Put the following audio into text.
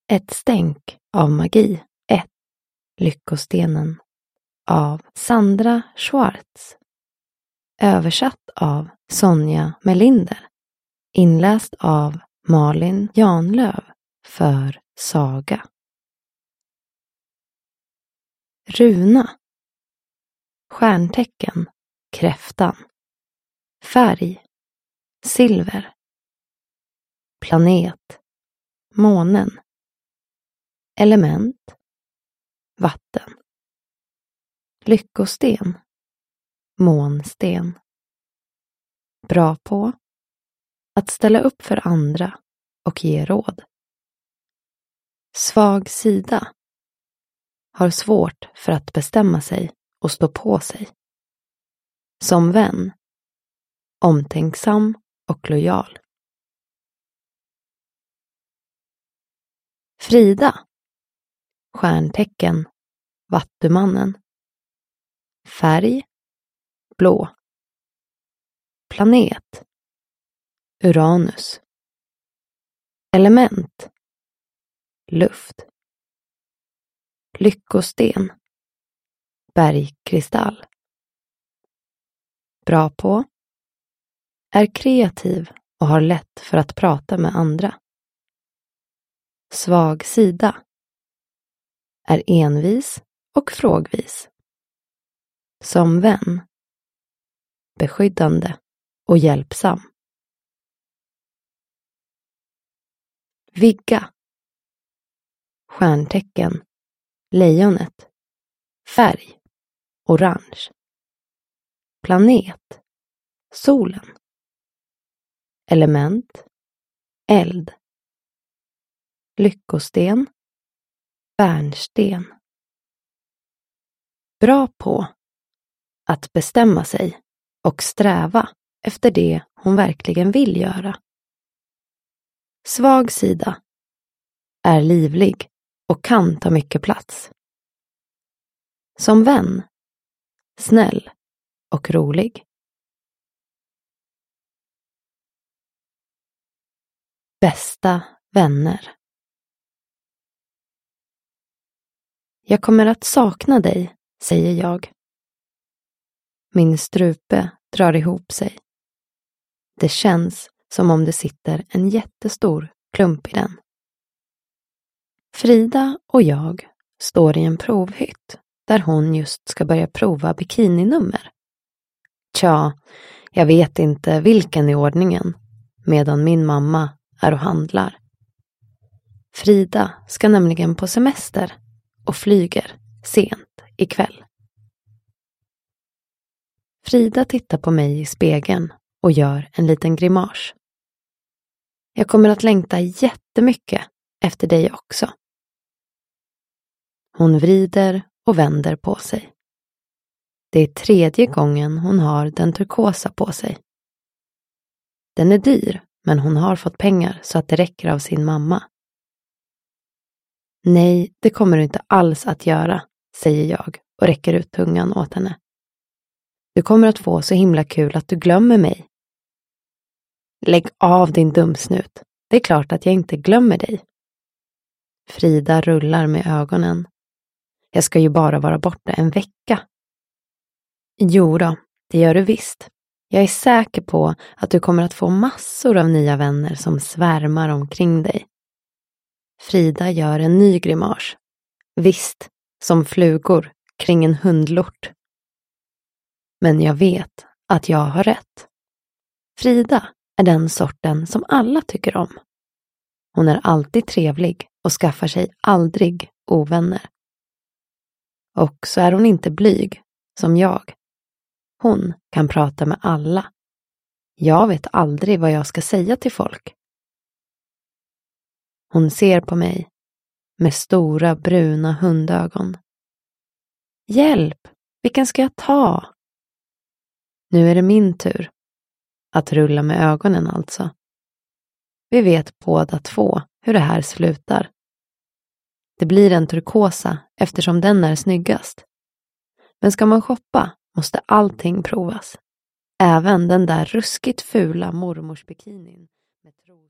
Ett stänk av magi 1. Lyckostenen av Sandra Schwartz. Översatt av Sonja Melinder. Inläst av Malin Janlöv för Saga. Runa. Stjärntecken kräftan. Färg silver. Planet månen. Element vatten. Lyckosten månsten. Bra på att ställa upp för andra och ge råd. Svag sida har svårt för att bestämma sig och stå på sig. Som vän omtänksam och lojal. Frida. Stjärntecken vattumannen. Färg blå. Planet Uranus. Element luft. Lyckosten bergkristall. Bra på är kreativ och har lätt för att prata med andra. Svag sida är envis och frågvis. Som vän beskyddande och hjälpsam. Vigga. Stjärntecken lejonet. Färg orange. Planet solen. Element eld. Lyckosten bärnsten. Bra på att bestämma sig och sträva efter det hon verkligen vill göra. Svag sida är livlig och kan ta mycket plats. Som vän snäll och rolig. Bästa vänner. Jag kommer att sakna dig, säger jag. Min strupe drar ihop sig. Det känns som om det sitter en jättestor klump i den. Frida och jag står i en provhytt där hon just ska börja prova bikininummer. Tja, jag vet inte vilken i ordningen, medan min mamma är och handlar. Frida ska nämligen på semester och flyger sent ikväll. Frida tittar på mig i spegeln och gör en liten grimas. Jag kommer att längta jättemycket efter dig också. Hon vrider och vänder på sig. Det är 3:e gången hon har den turkosa på sig. Den är dyr, men hon har fått pengar så att det räcker av sin mamma. Nej, det kommer du inte alls att göra, säger jag och räcker ut tungan åt henne. Du kommer att få så himla kul att du glömmer mig. Lägg av din dumsnut. Det är klart att jag inte glömmer dig. Frida rullar med ögonen. Jag ska ju bara vara borta en vecka. Jo då, det gör du visst. Jag är säker på att du kommer att få massor av nya vänner som svärmar omkring dig. Frida gör en ny grimas. Visst, som flugor kring en hundlort. Men jag vet att jag har rätt. Frida är den sorten som alla tycker om. Hon är alltid trevlig och skaffar sig aldrig ovänner. Och så är hon inte blyg, som jag. Hon kan prata med alla. Jag vet aldrig vad jag ska säga till folk. Hon ser på mig med stora bruna hundögon. Hjälp, vilken ska jag ta? Nu är det min tur. Att rulla med ögonen alltså. Vi vet båda två hur det här slutar. Det blir en turkosa eftersom den är snyggast. Men ska man shoppa måste allting provas. Även den där ruskigt fula mormorsbikinin med tros.